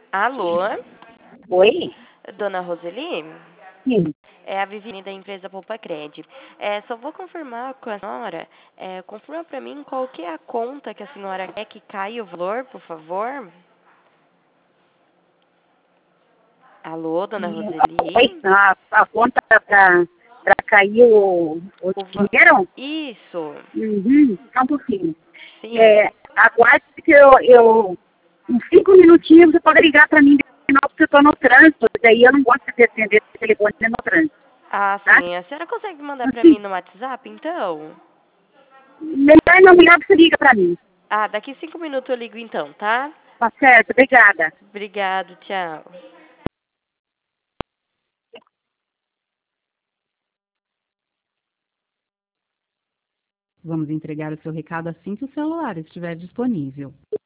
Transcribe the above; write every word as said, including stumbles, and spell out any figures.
Alô? Oi? Dona Roseli? Sim. É a Viviane da empresa Poupa Cred. É, só vou confirmar com a senhora. É, confirma para mim qual que é a conta que a senhora quer que caia o valor, por favor. Alô, Dona Oi? Roseli? A, a conta para cair o, o O va- dinheiro? Isso. Uhum, só um pouquinho. Sim. É, aguarde que eu, eu, uns cinco minutinhos você pode ligar para mim de novo, porque eu estou no trânsito, daí eu não gosto de atender o telefone no trânsito, Ah, tá? sim. A senhora consegue mandar para mim Assim, no WhatsApp, então? melhor não, melhor que você liga para mim. Ah, daqui cinco minutos eu ligo então, tá? Tá certo, obrigada. Obrigado, tchau. Vamos entregar o seu recado assim que o celular estiver disponível.